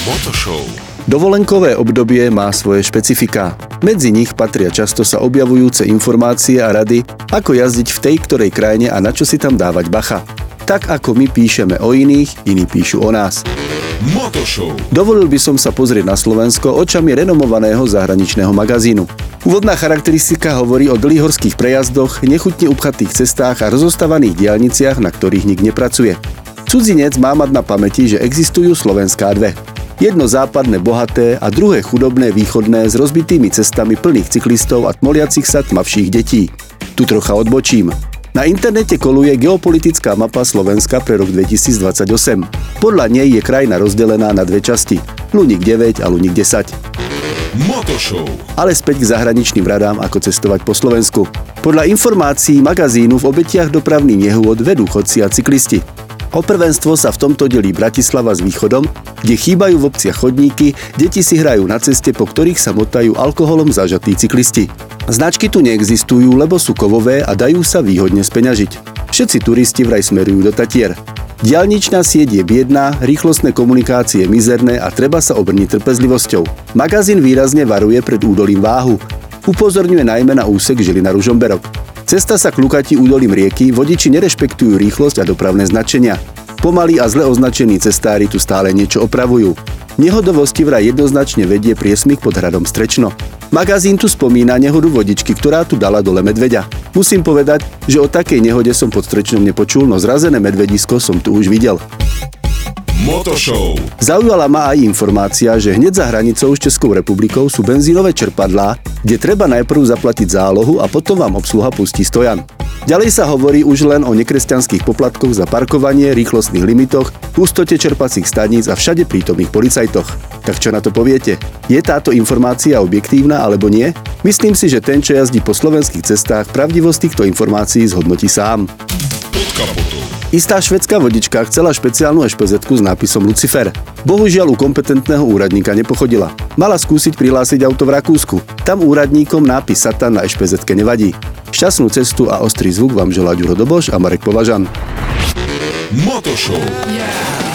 Motoshow. Dovolenkové obdobie má svoje špecifiká. Medzi nich patria často sa objavujúce informácie a rady, ako jazdiť v tej ktorej krajine a na čo si tam dávať bacha. Tak ako my píšeme o iných, iní píšu o nás. Motoshow. Dovolil by som sa pozrieť na Slovensko očami renomovaného zahraničného magazínu. Úvodná charakteristika hovorí o dlhých horských prejazdoch, nechutne upchatých cestách a rozostavaných diaľniciach, na ktorých nik nepracuje. Cudzinec má mať na pamäti, že existujú Slovenská dve. Jedno západné bohaté a druhé chudobné východné s rozbitými cestami plných cyklistov a tmoliacich sa tmavších detí. Tu trocha odbočím. Na internete koluje geopolitická mapa Slovenska pre rok 2028. Podľa nej je krajina rozdelená na dve časti. Luník 9 a Luník 10. Motoshow. Ale späť k zahraničným radám, ako cestovať po Slovensku. Podľa informácií magazínu v obetiach dopravných nehôd vedú chodci a cyklisti. O prvenstvo sa v tomto delí Bratislava s východom, kde chýbajú v obciach chodníky, deti si hrajú na ceste, po ktorých sa motajú alkoholom zažatí cyklisti. Značky tu neexistujú, lebo sú kovové a dajú sa výhodne speňažiť. Všetci turisti vraj smerujú do Tatier. Diaľničná sieť je biedná, rýchlostné komunikácie mizerné a treba sa obrniť trpezlivosťou. Magazín výrazne varuje pred údolím Váhu. Upozorňuje najmä na úsek Žilina-Ružomberok. Cesta sa klukatí údolím rieky, vodiči nerešpektujú rýchlosť a dopravné značenia. Pomalí a zle označení cestári tu stále niečo opravujú. Nehodovosti vraj jednoznačne vedie priesmyk pod hradom Strečno. Magazín tu spomína nehodu vodičky, ktorá tu dala dole medveďa. Musím povedať, že o takej nehode som pod Strečnom nepočul, no zrazené medvedisko som tu už videl. Motoshow. Zaujala ma aj informácia, že hneď za hranicou s Českou republikou sú benzínové čerpadlá, kde treba najprv zaplatiť zálohu a potom vám obsluha pustí stojan. Ďalej sa hovorí už len o nekresťanských poplatkoch za parkovanie, rýchlostných limitoch, hustote čerpacích staníc a všade prítomných policajtoch. Tak čo na to poviete? Je táto informácia objektívna alebo nie? Myslím si, že ten, čo jazdí po slovenských cestách, pravdivosť týchto informácií zhodnotí sám. Pod kapotou. Istá švédska vodička chcela špeciálnu ešpezetku s nápisom Lucifer. Bohužiaľ u kompetentného úradníka nepochodila. Mala skúsiť prihlásiť auto v Rakúsku. Tam úradníkom nápis Satan na ešpezetke nevadí. Šťastnú cestu a ostrý zvuk vám želá Ďuro Doboš a Marek Považan. Motoshow.